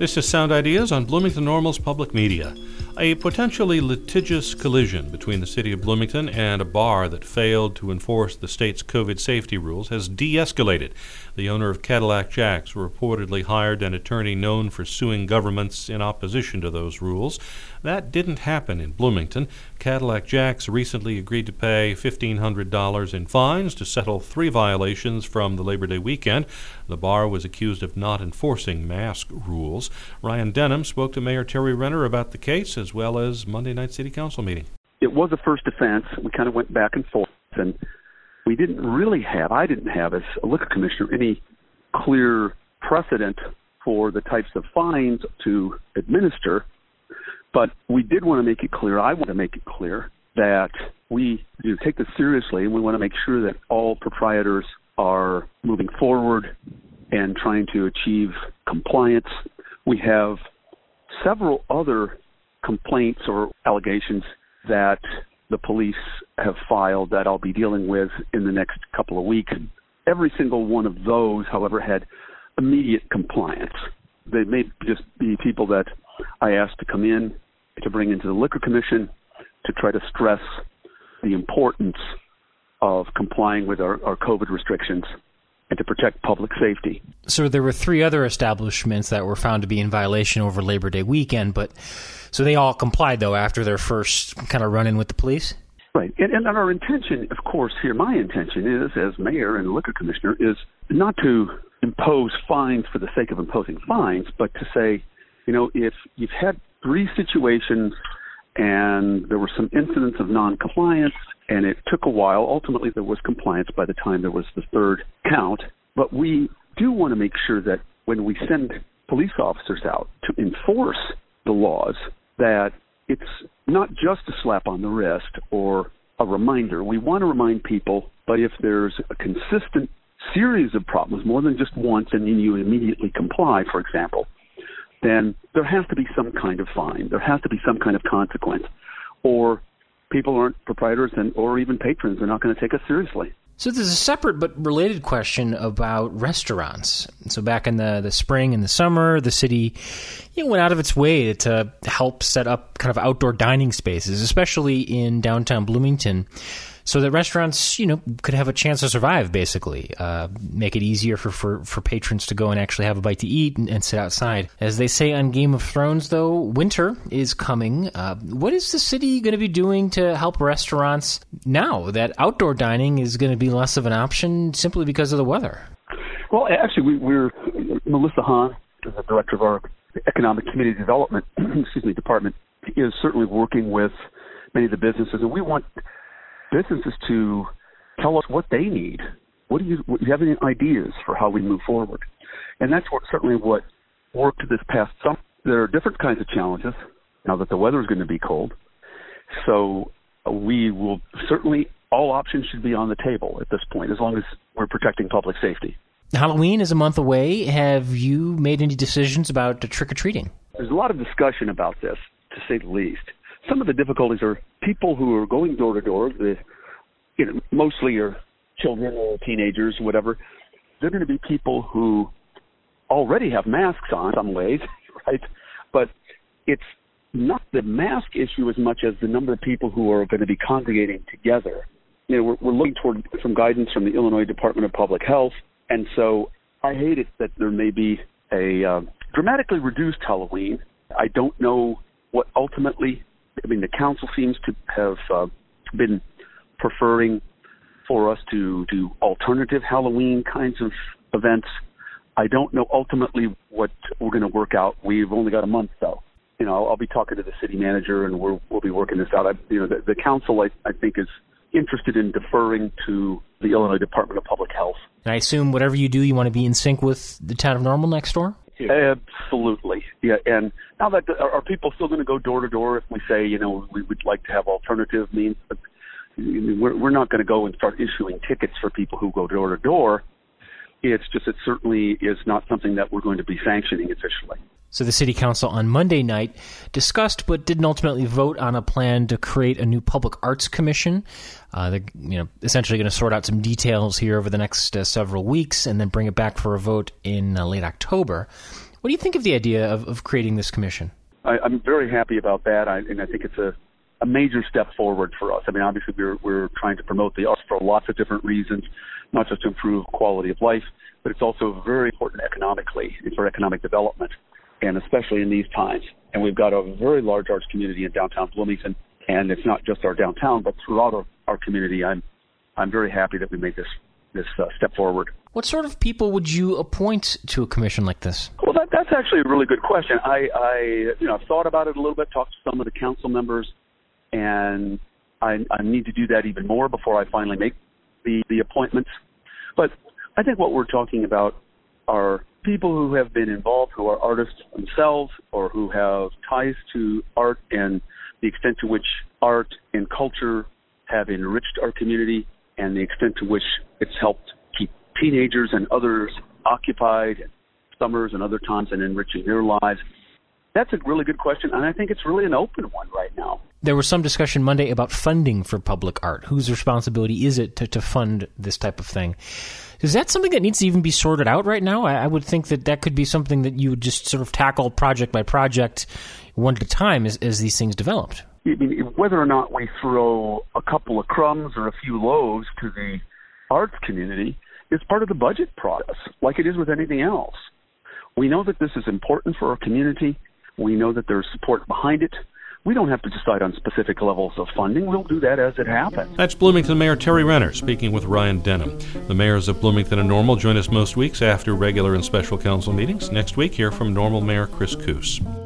This is Sound Ideas on Bloomington Normal's Public Media. A potentially litigious collision between the city of Bloomington and a bar that failed to enforce the state's COVID safety rules has de-escalated. The owner of Cadillac Jack's reportedly hired an attorney known for suing governments in opposition to those rules. That didn't happen in Bloomington. Cadillac Jack's recently agreed to pay $1,500 in fines to settle 3 violations from the Labor Day weekend. The bar was accused of not enforcing mask rules. Ryan Denham spoke to Mayor Terry Renner about the case as well as Monday night City Council meeting. It was a first offense. We kind of went back and forth, and we didn't really have, I didn't have as a liquor commissioner, any clear precedent for the types of fines to administer. But we did want to make it clear, I want to make it clear, that we do take this seriously, and we want to make sure that all proprietors are moving forward and trying to achieve compliance. We have several other complaints or allegations that the police have filed that I'll be dealing with in the next couple of weeks. Every single one of those, however, had immediate compliance. They may just be people that I asked to come in to bring into the Liquor Commission to try to stress the importance of complying with our COVID restrictions and to protect public safety. So there were 3 other establishments that were found to be in violation over Labor Day weekend, but so they all complied, though, after their first kind of run-in with the police? Right. And our intention, of course, here, my intention is, as mayor and liquor commissioner, is not to impose fines for the sake of imposing fines, but to say, you know, if you've had 3 situations and there were some incidents of non-compliance and it took a while, ultimately there was compliance by the time there was the 3rd count, but we do want to make sure that when we send police officers out to enforce the laws, that it's not just a slap on the wrist or a reminder. We want to remind people, but if there's a consistent series of problems, more than just once, and then you immediately comply, for example, then there has to be some kind of fine. There has to be some kind of consequence, or people aren't proprietors or even patrons are not going to take us seriously. So there's a separate but related question about restaurants. So back in the spring and the summer, the city went out of its way to help set up kind of outdoor dining spaces, especially in downtown Bloomington, so that restaurants, could have a chance to survive, basically. Make it easier for patrons to go and actually have a bite to eat and sit outside. As they say on Game of Thrones, though, winter is coming. What is the city going to be doing to help restaurants now that outdoor dining is going to be less of an option simply because of the weather? Well, actually, we're Melissa Hahn, the director of our Economic Community Development department, is certainly working with many of the businesses, and we want businesses to tell us what they need. Do you have any ideas for how we move forward? And that's certainly what worked this past summer. There are different kinds of challenges now that the weather is going to be cold. So we will certainly, all options should be on the table at this point, as long as we're protecting public safety. Halloween is a month away. Have you made any decisions about trick-or-treating? There's a lot of discussion about this, to say the least. Some of the difficulties are people who are going door to door, mostly are children or teenagers, whatever. They're going to be people who already have masks on in some ways, right? But it's not the mask issue as much as the number of people who are going to be congregating together. We're looking toward some guidance from the Illinois Department of Public Health, and so I hate it that there may be a dramatically reduced Halloween. I don't know what ultimately. The council seems to have been preferring for us to do alternative Halloween kinds of events. I don't know ultimately what we're going to work out. We've only got a month, though. I'll be talking to the city manager, and we'll be working this out. The council, I think, is interested in deferring to the Illinois Department of Public Health. And I assume whatever you do, you want to be in sync with the town of Normal next door? Absolutely. Yeah. And now that are people still going to go door to door if we say, we would like to have alternative means? We're not going to go and start issuing tickets for people who go door to door. It's just, it certainly is not something that we're going to be sanctioning officially. So the City Council on Monday night discussed but didn't ultimately vote on a plan to create a new public arts commission. They're essentially going to sort out some details here over the next several weeks and then bring it back for a vote in late October. What do you think of the idea of creating this commission? I'm very happy about that, and I think it's a major step forward for us. I mean, obviously, we're trying to promote the arts for lots of different reasons, not just to improve quality of life, but it's also very important economically for economic development, and especially in these times. And we've got a very large arts community in downtown Bloomington, and it's not just our downtown, but throughout our community. I'm very happy that we made this step forward. What sort of people would you appoint to a commission like this? Well, that's actually a really good question. I've thought about it a little bit, talked to some of the council members, and I need to do that even more before I finally make the appointments. But I think what we're talking about are people who have been involved, who are artists themselves, or who have ties to art and the extent to which art and culture have enriched our community and the extent to which it's helped keep teenagers and others occupied in summers and other times and enriching their lives. That's a really good question, and I think it's really an open one right now. There was some discussion Monday about funding for public art. Whose responsibility is it to fund this type of thing? Is that something that needs to even be sorted out right now? I would think that could be something that you would just sort of tackle project by project, one at a time, as these things developed. I mean, whether or not we throw a couple of crumbs or a few loaves to the arts community is part of the budget process, like it is with anything else. We know that this is important for our community. We know that there's support behind it. We don't have to decide on specific levels of funding. We'll do that as it happens. That's Bloomington Mayor Terry Renner speaking with Ryan Denham. The mayors of Bloomington and Normal join us most weeks after regular and special council meetings. Next week, hear from Normal Mayor Chris Koos.